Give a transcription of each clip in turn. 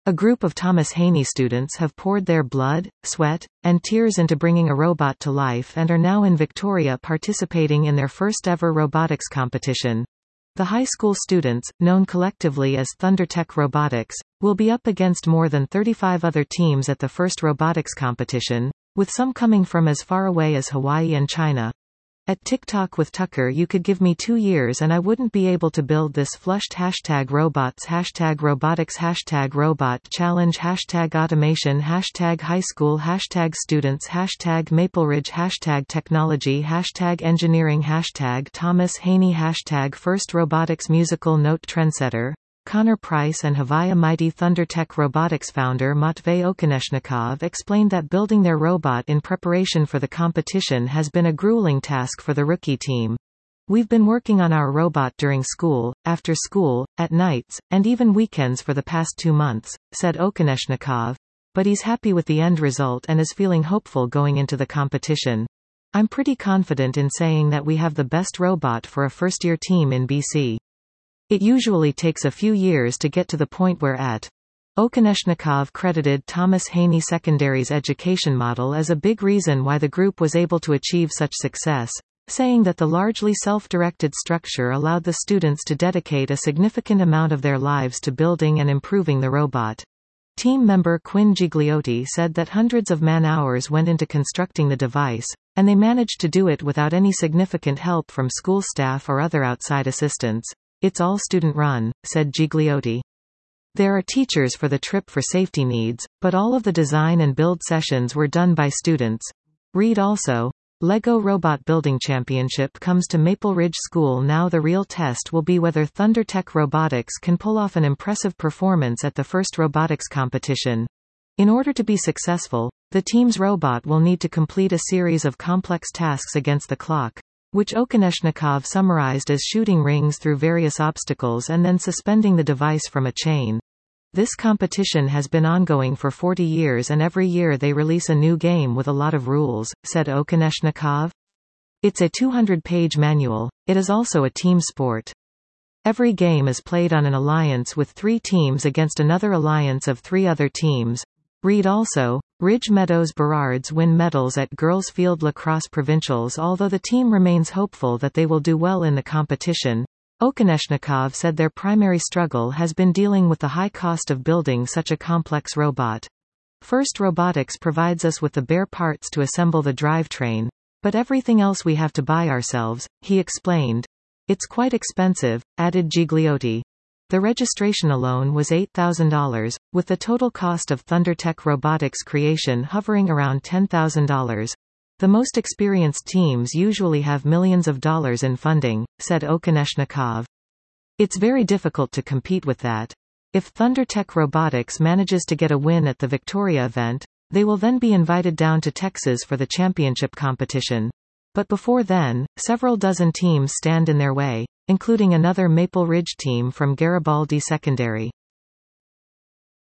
A group of Thomas Haney students have poured their blood, sweat, and tears into bringing a robot to life and are now in Victoria participating in their first ever robotics competition. The high school students, known collectively as ThunderTech Robotics, will be up against more than 35 other teams at the first robotics competition, with some coming from as far away as Hawaii and China. At TikTok with Tucker, you could give me 2 years and I wouldn't be able to build this flushed #robots #robotics #robot challenge #automation #high school #students #Mapleridge #technology #engineering #Thomas Haney #first robotics musical note trendsetter. Connor Price and Havaya Mighty ThunderTech Robotics founder Matvey Okoneshnikov explained that building their robot in preparation for the competition has been a grueling task for the rookie team. "We've been working on our robot during school, after school, at nights, and even weekends for the past 2 months," said Okoneshnikov. But he's happy with the end result and is feeling hopeful going into the competition. "I'm pretty confident in saying that we have the best robot for a first-year team in BC. It usually takes a few years to get to the point we're at." Okoneshnikov credited Thomas Haney Secondary's education model as a big reason why the group was able to achieve such success, saying that the largely self-directed structure allowed the students to dedicate a significant amount of their lives to building and improving the robot. Team member Quinn Gigliotti said that hundreds of man-hours went into constructing the device, and they managed to do it without any significant help from school staff or other outside assistance. "It's all student-run," said Gigliotti. "There are teachers for the trip for safety needs, but all of the design and build sessions were done by students." Read also, "Lego Robot Building Championship comes to Maple Ridge School now. The real test will be whether ThunderTech Robotics can pull off an impressive performance at the first robotics competition. In order to be successful, the team's robot will need to complete a series of complex tasks against the clock, which Okoneshnikov summarized as shooting rings through various obstacles and then suspending the device from a chain. This competition has been ongoing for 40 years and every year they release a new game with a lot of rules," said Okoneshnikov. "It's a 200-page manual. It is also a team sport. Every game is played on an alliance with 3 teams against another alliance of 3 other teams." Read also, "Ridge Meadows Berards win medals at Girls Field Lacrosse Provincials. Although the team remains hopeful that they will do well in the competition, Okoneshnikov said their primary struggle has been dealing with the high cost of building such a complex robot. First Robotics provides us with the bare parts to assemble the drivetrain, but everything else we have to buy ourselves," he explained. "It's quite expensive," added Gigliotti. The registration alone was $8,000, with the total cost of ThunderTech Robotics creation hovering around $10,000. "The most experienced teams usually have millions of dollars in funding," said Okoneshnikov. "It's very difficult to compete with that. If ThunderTech Robotics manages to get a win at the Victoria event, they will then be invited down to Texas for the championship competition. But before then, several dozen teams stand in their way, including another Maple Ridge team from Garibaldi Secondary."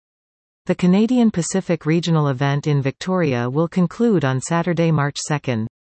The Canadian Pacific Regional event in Victoria will conclude on Saturday, March 2.